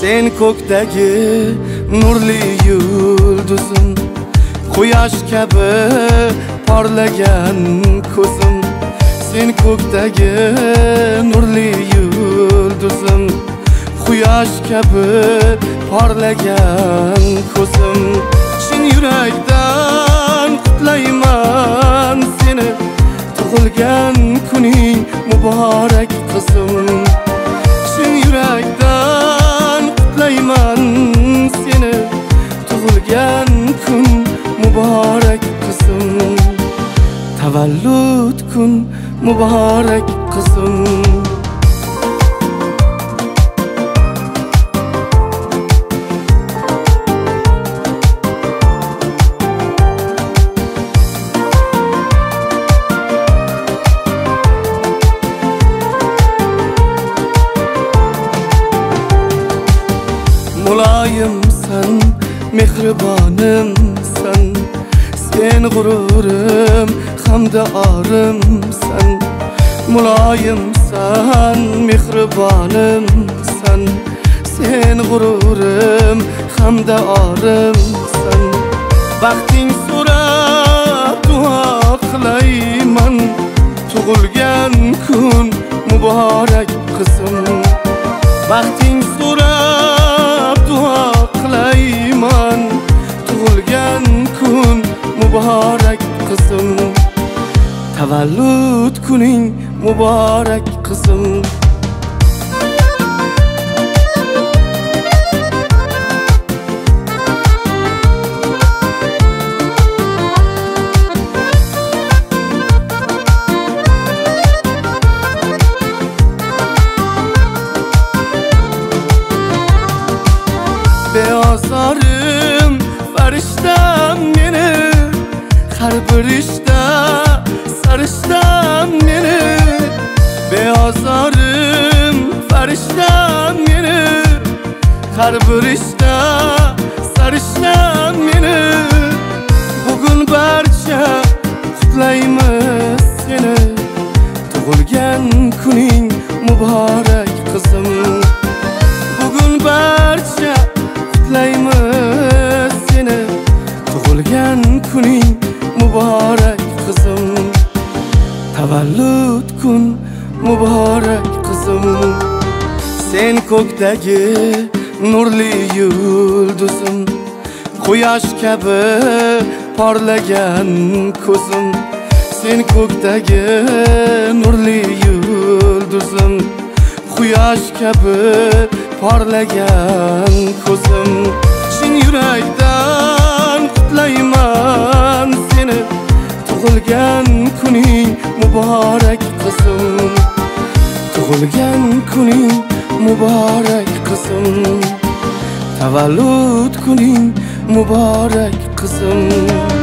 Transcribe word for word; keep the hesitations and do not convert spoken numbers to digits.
Sen ko'kdagi nurli yulduzim, quyosh kabi parlagan ko'zim. Sen ko'kdagi nurli yulduzim, quyosh kabi parlagan ko'zim. Chin yurakdan qutlayman seni, tug'ilgan kuning muborak qizim. Chin yurakdan qutlayman seni, tug'ilgan kun muborak qizim. Tavallud kun muborak qizim. Muloyimsan, mehribonimsan, sen g'ururim hamda orimsan. Muloyimsan, mehribonimsan, sen g'ururim hamda orimsan. Baxting so'rab duo qilayman, tug'ilgan kun muborak qizim. Baxting so'rab duo qilayman, tug'ilgan kun muborak qizim. Tavallud kuning muborak qizim. Beozorim farishtam meni, har bir ishda sarishtam meni. Beozorim farishtam meni, har bir ishda sarishtam meni. Bugun barcha qutlaymiz seni, tug'ilgan kuning muborak qizim. Bugun barcha qutlaymiz seni, tug'ilgan kuning muborak qizim. Tavallud kun muborak qizim. Sen ko'kdagi nurli yulduzim, quyosh kabi parlagan ko'zim. Sen ko'kdagi nurli yulduzim, quyosh kabi parlagan ko'zim. Chin yurakdan qutlayman seni, tug'ilgan kuning muborak qizim. Tug'ilgan kuning muborak qizim. Tavallud kuning muborak qizim.